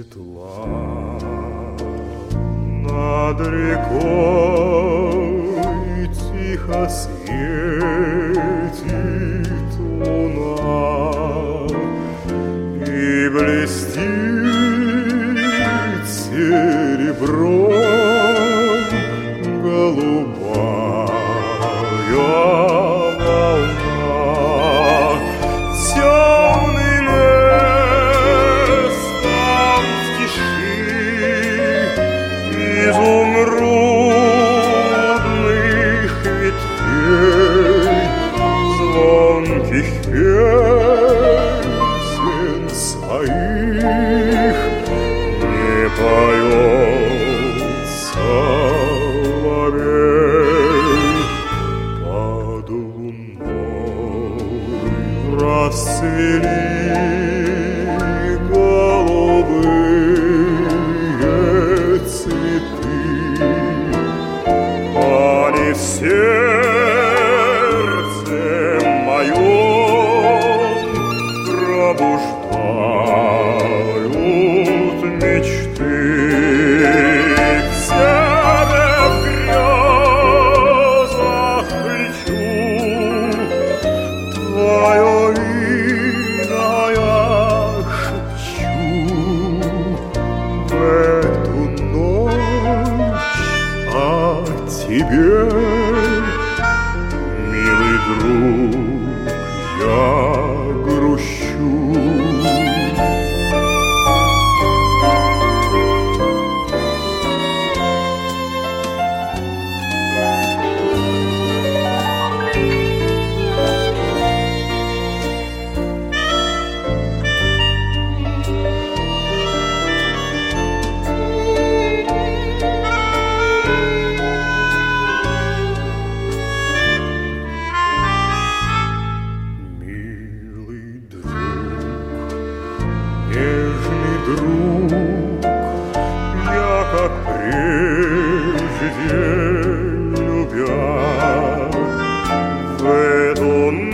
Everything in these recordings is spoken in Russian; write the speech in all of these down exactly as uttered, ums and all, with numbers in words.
светла. Над рекой тихо светит луна и блестит серебром голубая волна. Темный лес там в тиши изумрудных ветвей, звонких песен своих не поет соловей. Под луной расцвели голубые цветы, они в сердце моем пробуждают мечты. К тебе в грезах лечу, твое имя я шепчу. В эту ночь о тебе, милый друг, я грущу. Нежный друг, я как прежде любя, в эту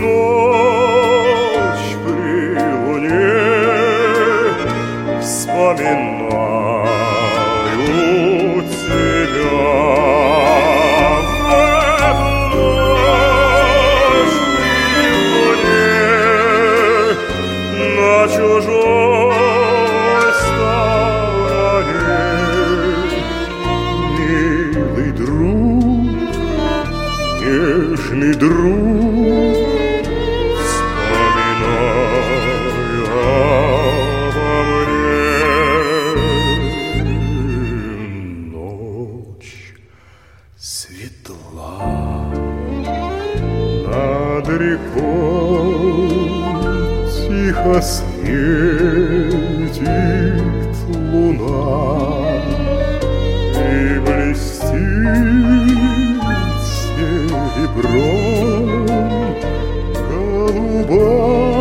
ночь при луне вспоминаю тебя. В эту ночь при луне на чужой стороне, милый друг, нежный друг, вспоминай обо мне. Ночь светла, над рекой тихо светит луна и блестит серебром голубая